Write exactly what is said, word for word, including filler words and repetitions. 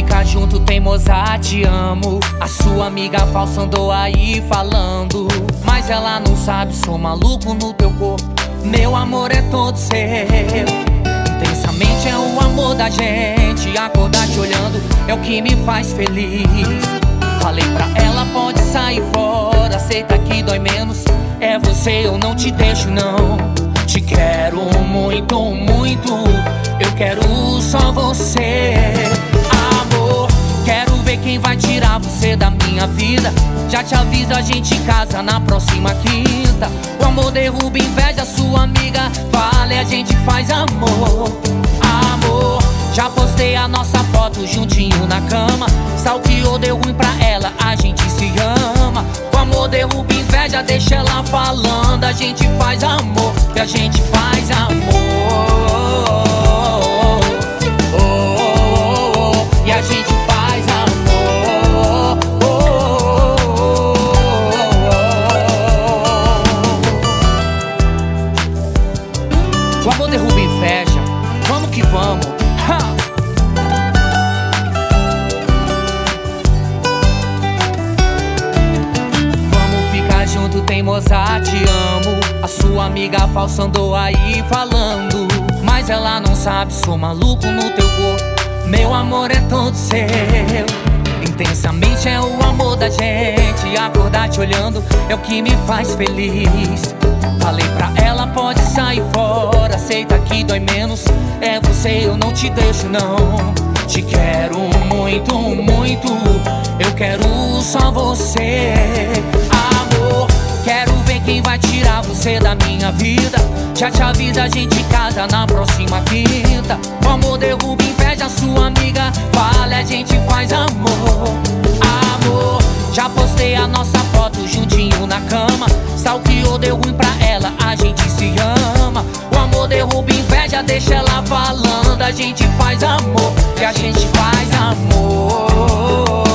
ficar junto, teimosa, te amo. A sua amiga falsa andou aí falando, mas ela não sabe, sou maluco no teu corpo. Meu amor é todo seu. Intensamente é o amor da gente. Acordar te olhando é o que me faz feliz. Falei pra ela, pode sair fora, aceita que dói menos. É você, eu não te deixo não. Te quero muito, muito. Eu quero só você. Amor, quero ver quem vai tirar você da minha vida. Já te aviso, a gente casa na próxima quinta. O amor derruba inveja, sua amiga fala e a gente faz amor. Amor, já postei a nossa foto juntinho na cama. Stalkeou, deu ruim pra ela, a gente se ama. O amor derruba inveja, deixa ela falando. A gente faz amor, e a gente faz amor. Oh, oh, oh, e a gente faz amor. Oh, oh, oh. O amor derruba inveja, vamos que vamos. Ha! Junto, teimosa, te amo. A sua amiga falsa andou aí falando, mas ela não sabe, sou maluco no teu corpo. Meu amor é todo seu. Intensamente é o amor da gente. Acordar te olhando é o que me faz feliz. Falei pra ela, pode sair fora, aceita que dói menos. É você, eu não te deixo não. Te quero muito, muito. Eu quero só você. Amor, quero ver quem vai tirar você da minha vida. Já te aviso, a gente casa na próxima quinta. O amor derruba inveja, sua amiga fala, a gente faz amor. Amor, já postei a nossa foto juntinho na cama. Stalkeou, deu ruim pra ela, a gente se ama. O amor derruba inveja, deixa ela falando. A gente faz amor, e a gente faz amor.